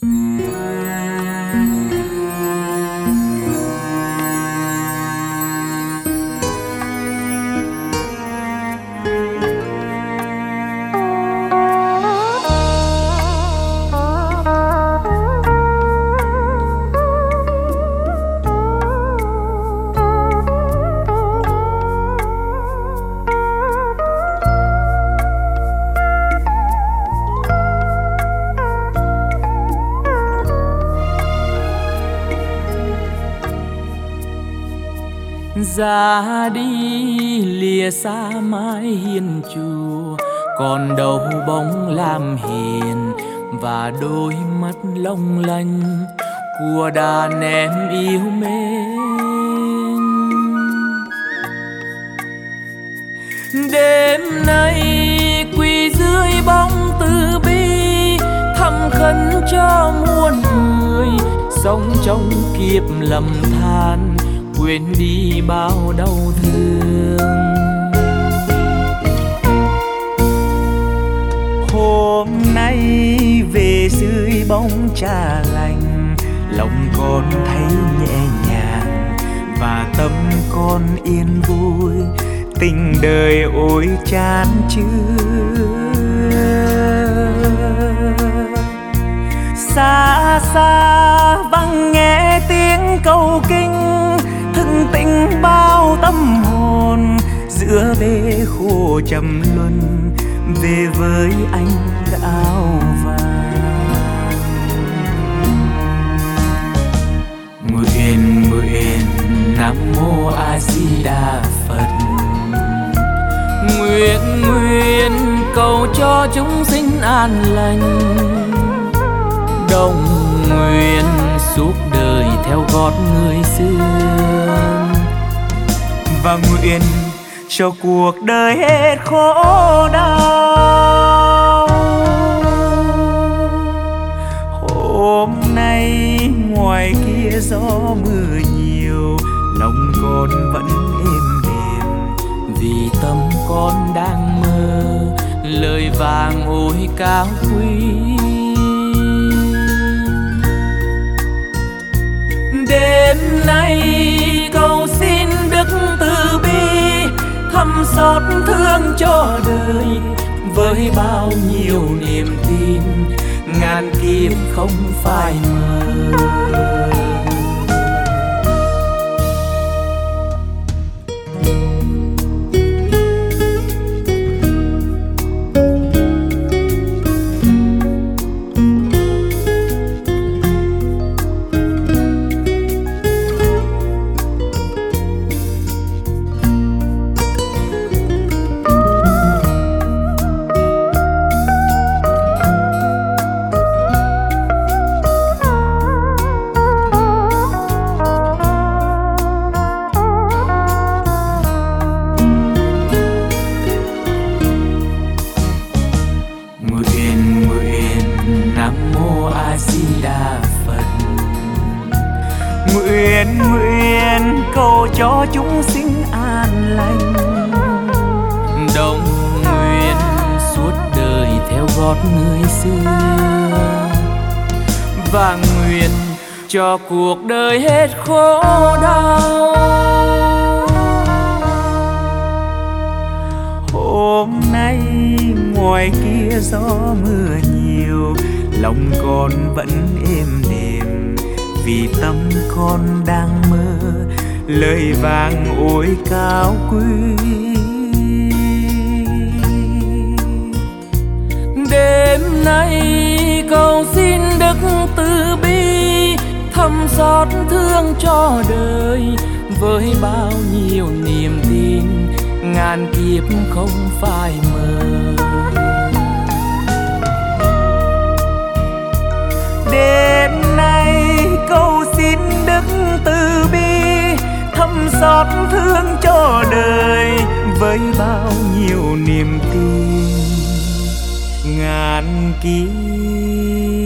Ra đi lìa xa mái hiên chùa, còn đầu bóng làm hiền và đôi mắt long lanh của đàn em yêu mến. Đêm nay quỳ dưới bóng từ bi, thầm khấn cho muôn người sống trong kiếp lầm than, quên đi bao đau thương. Hôm nay về dưới bóng trà lành, lòng con thấy nhẹ nhàng và tâm con yên vui, tình đời ôi chan chứa. Xa xa vang nghe tiếng câu kinh, thức tỉnh bao tâm hồn giữa bể khổ trầm luân, về với anh áo vàng. Nguyện nguyện Nam Mô A Di Đà Phật. Nguyện nguyện cầu cho chúng sinh an lành, đồng nguyện suốt đời theo gót người xưa, và nguyện cho cuộc đời hết khổ đau. Hôm nay ngoài kia gió mưa nhiều, lòng con vẫn êm đềm, vì tâm con đang mơ lời vàng ôi cao quý. Đêm nay cầu xin Đức từ bi thăm xót thương cho đời, với bao nhiêu niềm tin ngàn kiếp không phai mờ. Nguyện cầu cho chúng sinh an lành, đồng nguyện suốt đời theo gót người xưa, và nguyện cho cuộc đời hết khổ đau. Hôm nay ngoài kia gió mưa nhiều, lòng con vẫn êm đềm, vì tâm con đang mơ lời vàng ôi cao quý. Đêm nay cầu xin Đức từ bi thăm xót thương cho đời, với bao nhiêu niềm tin ngàn kiếp không phai mờ. Đêm nay cầu xin Đức từ bi thăm xót thương cho đời, với bao nhiêu niềm tin ngàn kiếp